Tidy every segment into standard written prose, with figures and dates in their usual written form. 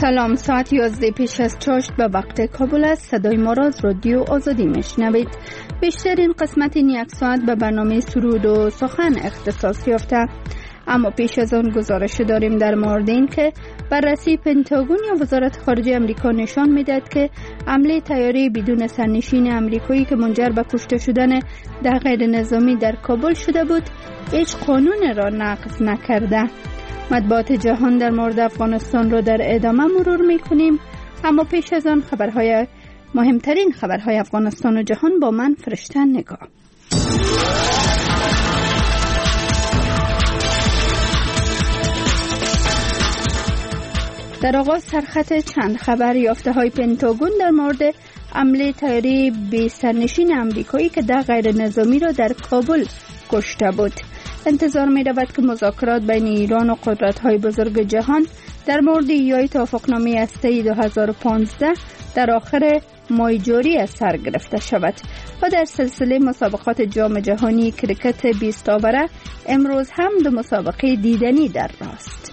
سلام، ساعت 11 پیش از چاشت به وقت کابل است. صدای ما را از رادیو آزادی میشنوید. بیشترین قسمت این یک ساعت به برنامه سرود و سخن اختصاص یافته. اما پیش از آن گزارش داریم در مورد این که بررسی پنتاگون یا وزارت خارجه امریکا نشان میدهد که حمله طیاره بدون سرنشین امریکایی که منجر به کشته شدن 10 غیر نظامی در کابل شده بود هیچ قانون را نقض نکرده. مطبوعات جهان در مورد افغانستان را در ادامه مرور میکنیم، اما پیش از آن مهمترین خبرهای افغانستان و جهان با من فرشته نگاه. در آغاز سرخط چند خبر. یافته های پنتاگون در مورد حمله طیاره بی سرنشین امریکایی که 10 غیر نظامی را در کابل کشته بود. انتظار می رود که مذاکرات بین ایران و قدرت‌های بزرگ جهان در مورد ایجاد توافقنامه هسته‌ای 2015 در آخر ماه جاری از سر گرفته شود. و در سلسله مسابقات جام جهانی کریکت 20 آوره امروز هم 2 مسابقه دیدنی در راست.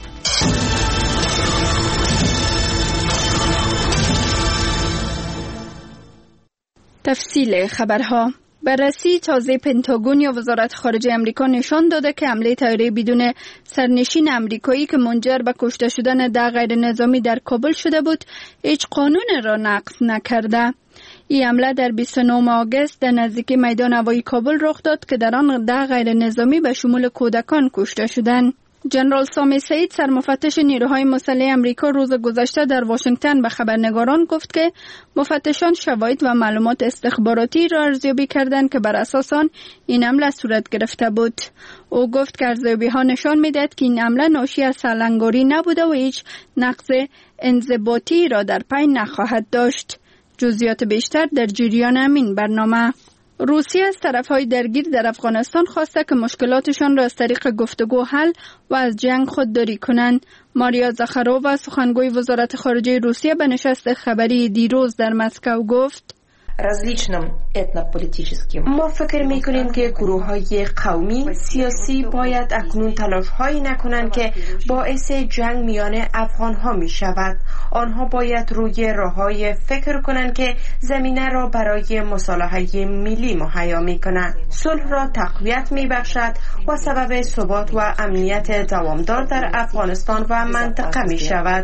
تفصیل خبرها. بررسی تازه پنتاگون یا وزارت خارجه امریکا نشان داده که حمله طیاره بدون سرنشین امریکایی که منجر به کشته شدن 10 غیر نظامی در کابل شده بود هیچ قانون را نقض نکرده. این حمله در 29 آگوست در نزدیکی میدان هوایی کابل رخ داد که در آن 10 غیر نظامی به شمول کودکان کشته شدند. جنرال سامی سعید، سرمفتش نیروهای مسلح امریکا، روز گذشته در واشنگتن به خبرنگاران گفت که مفتشان شواهد و معلومات استخباراتی را ارزیابی کردند که بر اساس آن این حمله صورت گرفته بود. او گفت که ارزیابی‌ها نشان می‌دهد که این حمله ناشی از سرلنگاری نبوده و هیچ نقض انضباطی را در پی نخواهد داشت. جزئیات بیشتر در جریان همین برنامه. روسیه از طرف‌های درگیر در افغانستان خواسته که مشکلاتشان را از طریق گفتگو حل و از جنگ خودداری کنند. ماریا زخارووا، سخنگوی وزارت خارجه روسیه، به نشست خبری دیروز در مسکو گفت: ما فکر میکنیم که گروه‌های قومی سیاسی باید اکنون تلاش‌هایی نکنند که باعث جنگ میان افغان‌ها می‌شود. آنها باید روی راه‌های فکر کنند که زمینه را برای مصالحه ملی مهیا می‌کند، صلح را تقویت می‌بخشد و سبب ثبات و امنیت دوامدار در افغانستان و منطقه می‌شود.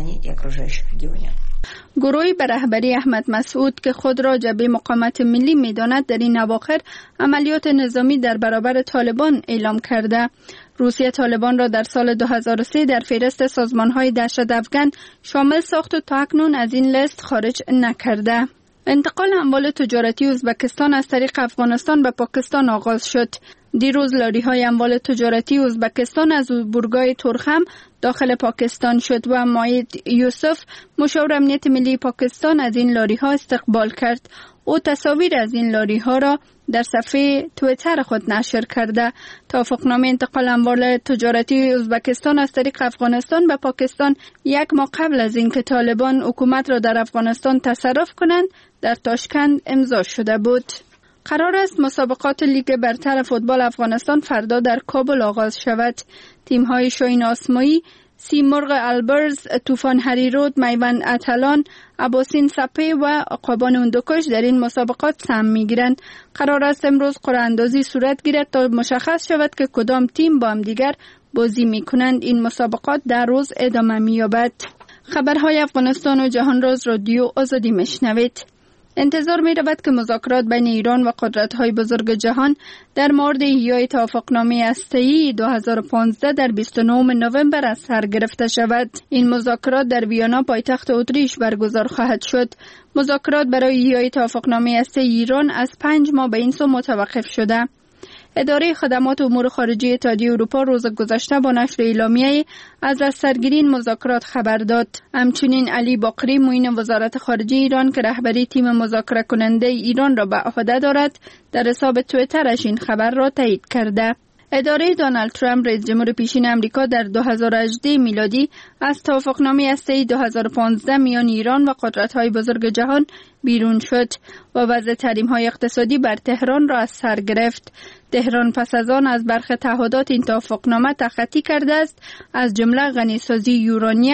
گروهی به رهبری احمد مسعود که خود را جبهه مقاومت ملی می‌داند در این اواخر عملیات نظامی در برابر طالبان اعلام کرده. روسیه طالبان را در سال 2003 در فهرست سازمان‌های دهشت‌افکن شامل ساخت و تا اکنون از این لیست خارج نکرده. انتقال اموال تجارتی ازبکستان از طریق افغانستان به پاکستان آغاز شد. دیروز لاری‌های اموال تجارتی ازبکستان از بورگای تورخم داخل پاکستان شد و مایید یوسف، مشاور امنیت ملی پاکستان، از این لاری‌ها استقبال کرد. او تصاویر از این لاری‌ها را در صفحه توییتر خود نشر کرده. توافقنامه انتقال اموال تجارتی ازبکستان از طریق افغانستان به پاکستان 1 ماه قبل از اینکه طالبان حکومت را در افغانستان تصرف کنند در تاشکند امضا شده بود. قرار است مسابقات لیگ برتر فوتبال افغانستان فردا در کابل آغاز شود. تیم‌های شاهین آسمایی، سیمرغ البرز، طوفان هریرود، میوند اتلان، اباسین سپه و عقابان هندوکش در این مسابقات سهم می‌گیرند. قرار است امروز قرعه اندازی صورت گیرد تا مشخص شود که کدام تیم با هم دیگر بازی می‌کنند. این مسابقات در روز ادامه می‌یابد. خبرهای افغانستان و جهان را از رادیو آزادی میشنوید. انتظار می رود که مذاکرات بین ایران و قدرت‌های بزرگ جهان در مورد احیای توافقنامه هسته‌ای 2015 در 29 نوامبر از سر گرفته شود. این مذاکرات در ویانا پایتخت اتریش برگزار خواهد شد. مذاکرات برای احیای توافقنامه هسته‌ای ایران از 5 ماه به این سو متوقف شده. اداره خدمات امور خارجه اتحادیه اروپا روز گذشته با نشر اعلامیه از سرگیری این مذاکرات خبر داد. همچنین علی باقری، معین وزارت خارجه ایران که رهبری تیم مذاکره کننده ایران را به عهده دارد، در حساب توییترش این خبر را تایید کرده. اداره دونالد ترامپ، رئیس جمهور پیشین امریکا، در 2018 میلادی از توافقنامه هسته‌ای 2015 میان ایران و قدرت‌های بزرگ جهان بیرون شد و وضع تحریم‌های اقتصادی بر تهران را از سر گرفت. تهران پس از آن از برخی تعهدات این توافقنامه تخطی کرده است، از جمله غنیسازی یورانیم،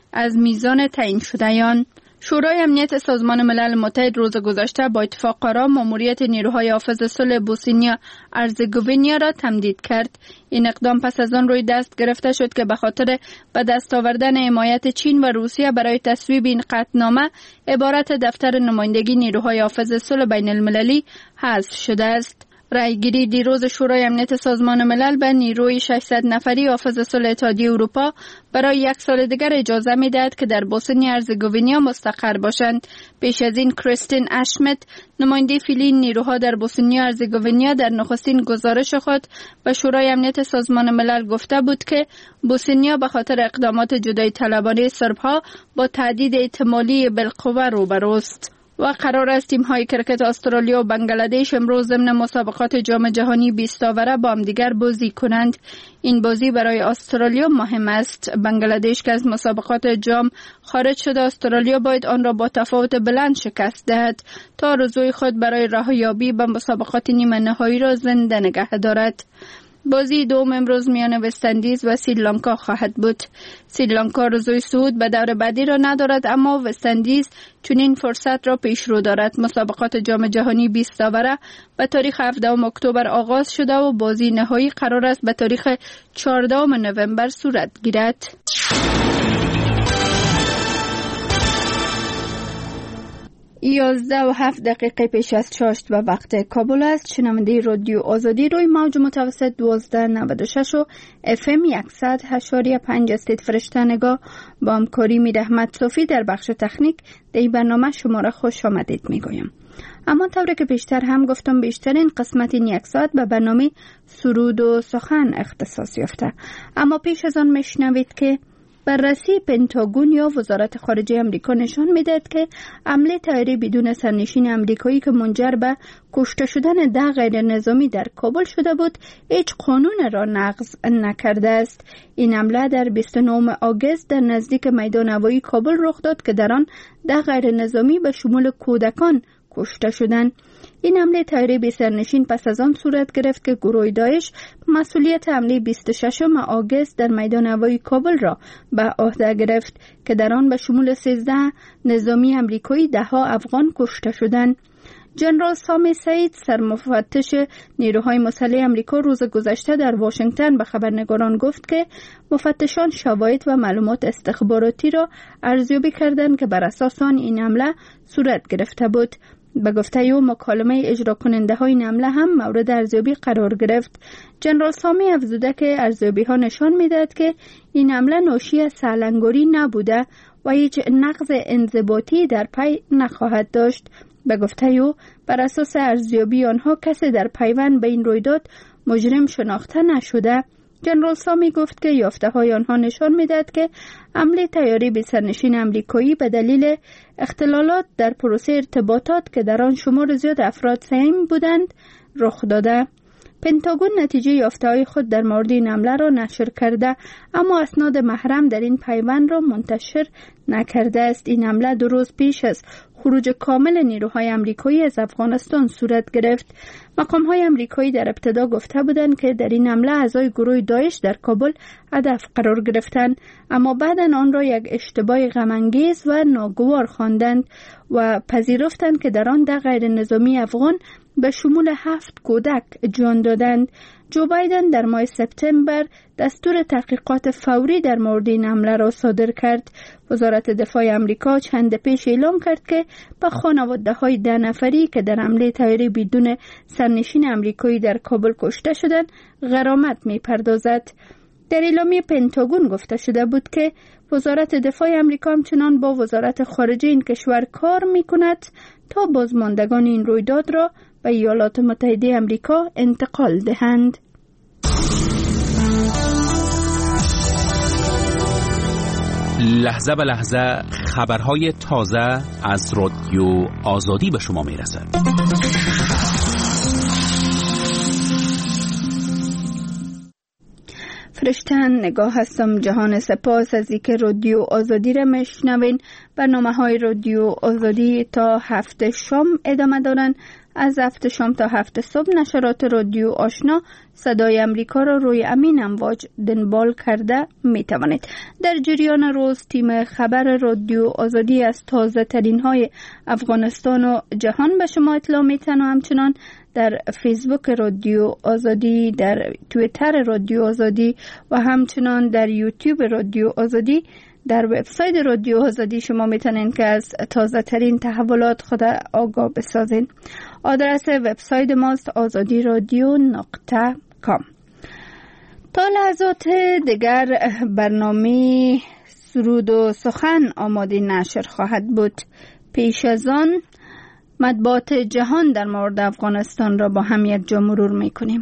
از میزان تعیین شدهان. شورای امنیت سازمان ملل متحد روز گذشته با اتفاق آرا ماموریت نیروهای حافظ صلح بوسنیا هرزگوینیا را تمدید کرد. این اقدام پس از آن روی دست گرفته شد که به خاطر به دست آوردن حمایت چین و روسیه برای تصویب این قطعنامه عبارت دفتر نمایندگی نیروهای حافظ صلح بین المللی حذف شده است. رأیگیری دیروز شورای امنیت سازمان ملل به نیروی 600 نفری حافظ صلح اتحادیه اروپا برای 1 سال دیگر اجازه می‌دهد که در بوسنی هرزگوینیا مستقر باشند. پیش از این کریستین اشمت نماینده فعلی نیروها در بوسنی هرزگوینیا در نخستین گزارش خود به شورای امنیت سازمان ملل گفته بود که بوسنیا به خاطر اقدامات جدایی طلبانه سرب‌ها با تهدید احتمالی بالقوه روبروست. و قرار است تیم‌های کرکت استرالیا و بنگلادش امروز ضمن مسابقات جام جهانی 20 داوره با هم دیگر بازی کنند. این بازی برای استرالیا مهم است. بنگلادش که از مسابقات جام خارج شده، استرالیا باید آن را با تفاوت بلند شکست دهد تا آرزوی خود برای رهایی به مسابقات نیمه نهایی را زنده نگه دارد. بازی دوم امروز میان وست‌اندیز و سریلانکا خواهد بود. سریلانکا آرزوی صعود به دور بعدی را ندارد، اما وست‌اندیز چنین فرصت را پیش رو دارد. مسابقات جام جهانی 20 داوره به تاریخ 17 اکتبر آغاز شده و بازی نهایی قرار است به تاریخ 14 نوامبر صورت گیرد. 11:07 پیش از 6 به وقت کابل است. شنونده رادیو آزادی روی موج متوسط 1296 و FM 100.5 استید فرشته نگاه با همکاری میر احمد صوفی در بخش تکنیک در برنامه شما را خوش آمدید میگویم. اما طوری که پیشتر هم گفتم بیشترین قسمت این 1 ساعت به برنامه سرود و سخن اختصاص یافته. اما پیش از آن میشنوید که بررسی پنتاگون یا وزارت خارجه امریکا نشان می‌دهد که حمله طیاره بدون سرنشین امریکایی که منجر به کشته شدن 10 غیر نظامی در کابل شده بود، هیچ قانون را نقض نکرده است. این حمله در 29 آگوست در نزدیک میدان هوایی کابل رخ داد که در آن 10 غیر نظامی به شمول کودکان کشته شدند. این حمله طیاره بی سرنشین پس از آن صورت گرفت که گروه داعش مسئولیت حمله 26 آگوست در میدان هوایی کابل را به عهده گرفت که در آن به شمول 13 نظامی امریکایی 10 افغان کشته شدند. جنرال سامی سعید سرمفتش نیروهای مسلح امریکا روز گذشته در واشنگتن به خبرنگاران گفت که مفتشان شواهد و معلومات استخباراتی را ارزیابی کردند که بر اساس آن این حمله صورت گرفته بود. به گفته او مکالمه اجرا کننده های این حمله هم مورد ارزیابی قرار گرفت. جنرال سامی افزوده که ارزیابی ها نشان میدهد که این حمله ناشی از سرلنگاری نبوده و هیچ نقض انضباطی در پی نخواهد داشت. به گفته او بر اساس ارزیابی آنها کسی در پیوند به این رویداد مجرم شناخته نشده. جنرال سامی گفت که یافته های آنها نشان میدهد که حمله طیاره بی سرنشین امریکایی به دلیل اختلالات در پروسه ارتباطات که در آن شمار زیاد افراد سهیم بودند رخ داده. پنتاگون نتیجه یافته های خود در مورد این حمله را نشر کرده، اما اسناد محرم در این پیوند را منتشر نکرده است. این حمله 2 روز پیش از خروج کامل نیروهای امریکایی از افغانستان صورت گرفت. مقام‌های امریکایی در ابتدا گفته بودند که در این حمله اعضای گروه داعش در کابل هدف قرار گرفتند، اما بعداً آن را یک اشتباه غم‌انگیز و ناگوار خواندند و پذیرفتند که در آن 10 غیر نظامی افغان به شمول 7 کودک جان دادند. جو بایدن در ماه سپتامبر دستور تحقیقات فوری در مورد این حمله را صادر کرد. وزارت دفاع آمریکا چند پیش اعلام کرد که به خانواده‌های 10 نفری که در حمله طیاره بدون سرنشین امریکایی در کابل کشته شدند غرامت می‌پردازد. در اعلامیه پنتاگون گفته شده بود که وزارت دفاع آمریکا همچنان با وزارت خارجه این کشور کار می‌کند تا بازماندگان این رویداد را به ایالات متحده آمریکا انتقال دهند. لحظه به لحظه خبرهای تازه از رادیو آزادی به شما میرسد. فرشتن نگاه هستم. جهان سپاس از اینکه رادیو آزادی را میشنوین. برنامه‌های رادیو آزادی تا هفته شام ادامه دارن. از 7 شام تا 7 صبح نشرات رادیو آشنا صدای امریکا را روی امین امواج دنبال کرده می توانید. در جریان روز تیم خبر رادیو آزادی از تازه ترین های افغانستان و جهان به شما اطلاع میتن و همچنان در فیسبوک رادیو آزادی، در توییتر رادیو آزادی و همچنان در یوتیوب رادیو آزادی، در وبسایت رادیو آزادی شما میتونین که از تازه ترین تحولات خود آگاه بسازین. آدرس وبسایت ماست azadiradyo.com. تا لحظات دیگر برنامه سرود و سخن آماده نشر خواهد بود. پیش از آن مطبوعات جهان در مورد افغانستان را با هم یک جا مرور میکنیم.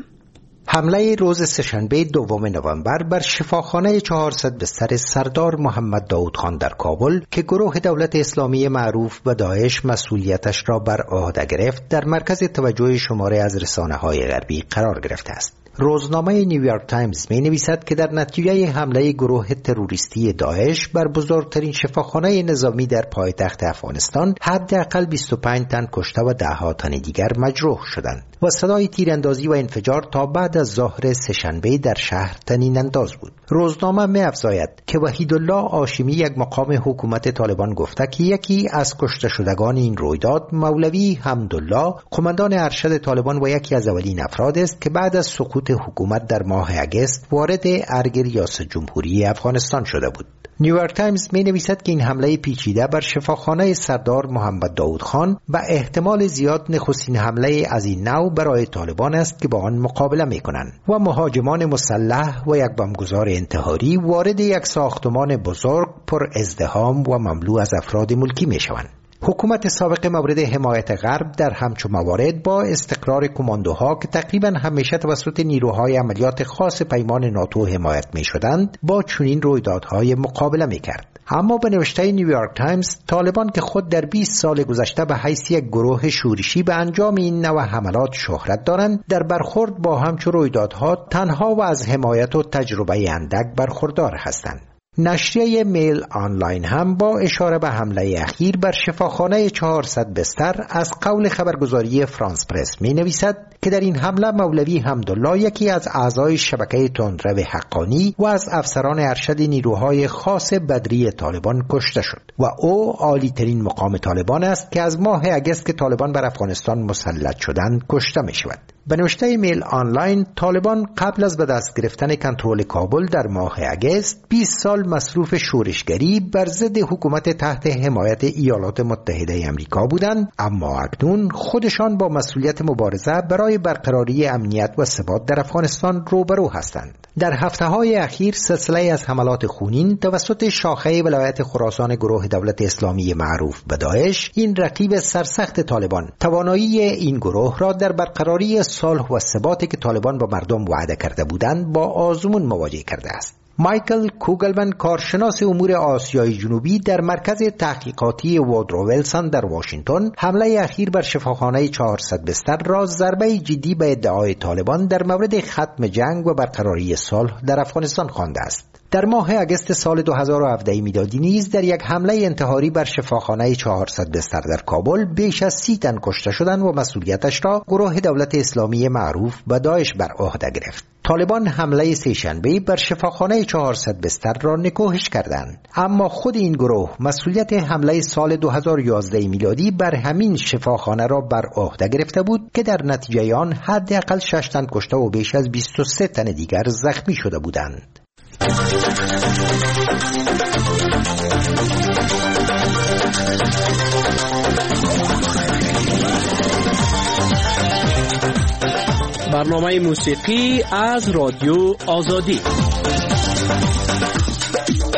حمله روز سه‌شنبه 2 نوامبر بر شفاخانه 400 بستر سردار محمد داود خان در کابل که گروه دولت اسلامی معروف به داعش مسئولیتش را بر عهده گرفت، در مرکز توجه شماری از رسانه‌های غربی قرار گرفته است. روزنامه نیویورک تایمز می نویسد که در نتیجه حمله گروه تروریستی داعش بر بزرگترین شفاخانه نظامی در پایتخت افغانستان حداقل 25 تن کشته و ده‌ها تن دیگر مجروح شدند و صدای تیراندازی و انفجار تا بعد از ظهر سه‌شنبه در شهر طنین انداز بود. روزنامه می افزاید که وحیدالله هاشمی، یک مقام حکومت طالبان، گفته که یکی از کشته شدگان این رویداد مولوی حمدالله، قماندان ارشد طالبان و یکی از اولین افراد است که بعد از سقوط حکومت در ماه اگست وارد ارگ ریاست جمهوری افغانستان شده بود. نیویورک تایمز می نویسد که این حمله پیچیده بر شفاخانه سردار محمد داود خان و احتمال زیاد نخستین حمله از این نوع برای طالبان است که با آن مقابله می کنند و مهاجمان مسلح و یک بمبگذار انتحاری وارد یک ساختمان بزرگ پر ازدحام و مملو از افراد ملکی می شوند. حکومت سابق مورد حمایت غرب در همچون موارد با استقرار کماندوها که تقریبا همیشه توسط نیروهای عملیات خاص پیمان ناتو حمایت می شدند با چنین رویدادهای مقابله می کرد. اما به نوشته نیویورک تایمز، طالبان که خود در 20 سال گذشته به حیث یک گروه شورشی به انجام این نوع حملات شهرت دارند، در برخورد با همچون رویدادها تنها و از حمایت و تجربه اندک برخوردار هستند. نشریه میل آنلاین هم با اشاره به حمله اخیر بر شفاخانه 400 بستر از قول خبرگزاری فرانس پرس می نویسد که در این حمله مولوی حمدالله، یکی از اعضای شبکه تندرو حقانی و از افسران ارشد نیروهای خاص بدری طالبان کشته شد و او عالی ترین مقام طالبان است که از ماه اگست که طالبان بر افغانستان مسلط شدند کشته می شود. به نوشته میل آنلاین، طالبان قبل از به دست گرفتن کنترل کابل در ماه اگست 20 سال مصروف شورشگری بر ضد حکومت تحت حمایت ایالات متحده آمریکا بودند، اما اکنون خودشان با مسئولیت مبارزه برای برقراری امنیت و ثبات در افغانستان روبرو هستند. در هفته‌های اخیر سلسله از حملات خونین توسط شاخه ولایت خراسان گروه دولت اسلامی معروف به داعش، این رقیب سرسخت طالبان، توانایی این گروه را در برقراری صلح و ثباتی که طالبان با مردم وعده کرده بودند با آزمون مواجه کرده است. مایکل کوگلمن، کارشناس امور آسیای جنوبی در مرکز تحقیقاتی وودرو ویلسون در واشنگتن، حمله اخیر بر شفاخانه 400 بستر را ضربه جدی به ادعای طالبان در مورد ختم جنگ و برقراری صلح در افغانستان خوانده است. در ماه اگست سال 2017 میلادی نیز در یک حمله انتحاری بر شفاخانه 400 بستر در کابل بیش از 30 تن کشته شدند و مسئولیتش را گروه دولت اسلامی معروف به داعش بر عهده گرفت. طالبان حمله سه‌شنبه بر شفاخانه 400 بستر را نکوهش کردند، اما خود این گروه مسئولیت حمله سال 2011 میلادی بر همین شفاخانه را بر عهده گرفته بود که در نتیجه آن حداقل 6 تن کشته و بیش از 23 تن دیگر زخمی شده بودند. برنامه موسیقی از رادیو آزادی.